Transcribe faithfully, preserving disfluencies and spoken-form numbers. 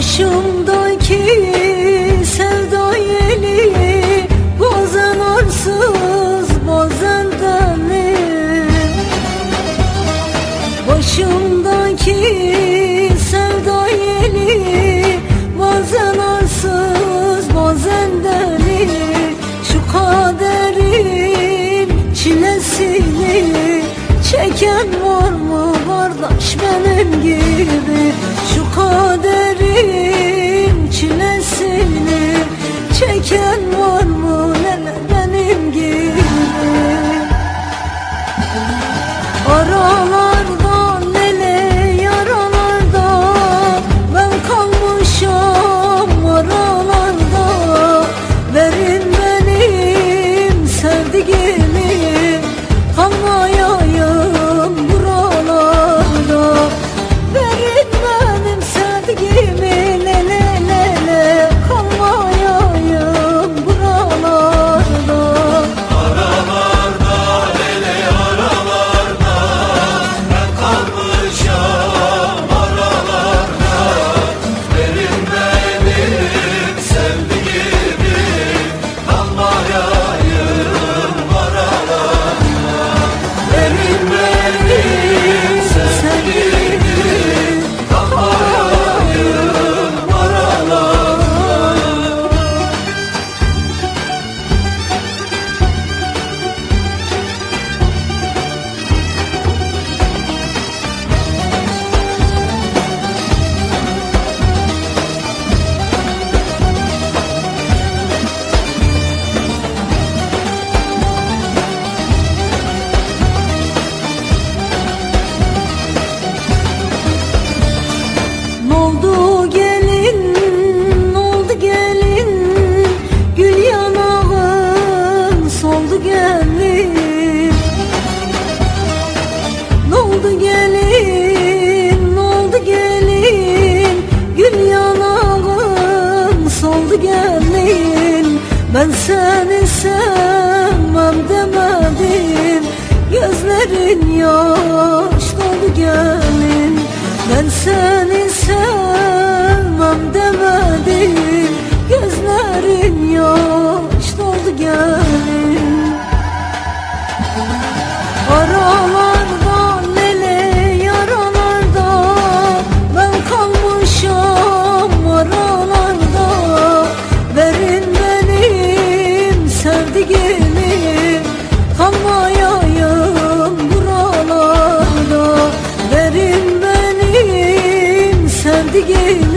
Başımdaki sevda yeli, bazen arsız bazen deli. Başımdaki sevda yeli, bazen arsız bazen deli. Şu kaderin çilesini çeken var mı kardeş benim gibi? Şu kaderin çilesini çeken var mı nene benim gibi? Aralarda nene yaralarda ben kalmışım aralarda. Verin benim sevdiğimi kalmayayım buralarda. Verin benim sevdiğimi lele lele kalmayayım buralarda. Aralarda lele aralarda ben kalmışım aralarda. Verin benim sevdiğimi kalmayayım aralarda. Verin benim sevdiğimi kalmayayım aralarda. N'oldu gelin, n'oldu gelin, gül yanağın soldu gelin. N'oldu gelin, n'oldu gelin, gül yanağın soldu gelin. Ben seni sevmem demedim, gözlerin yaş doldu gelin. Ben seni sevmem demedim, gözlerin yaş doldu gelin. Aralarda nele yaralarda ben kalmışım aralarda. Verin benim sevdiğimi kalmayayım buralarda. Verin benim sevdiğimi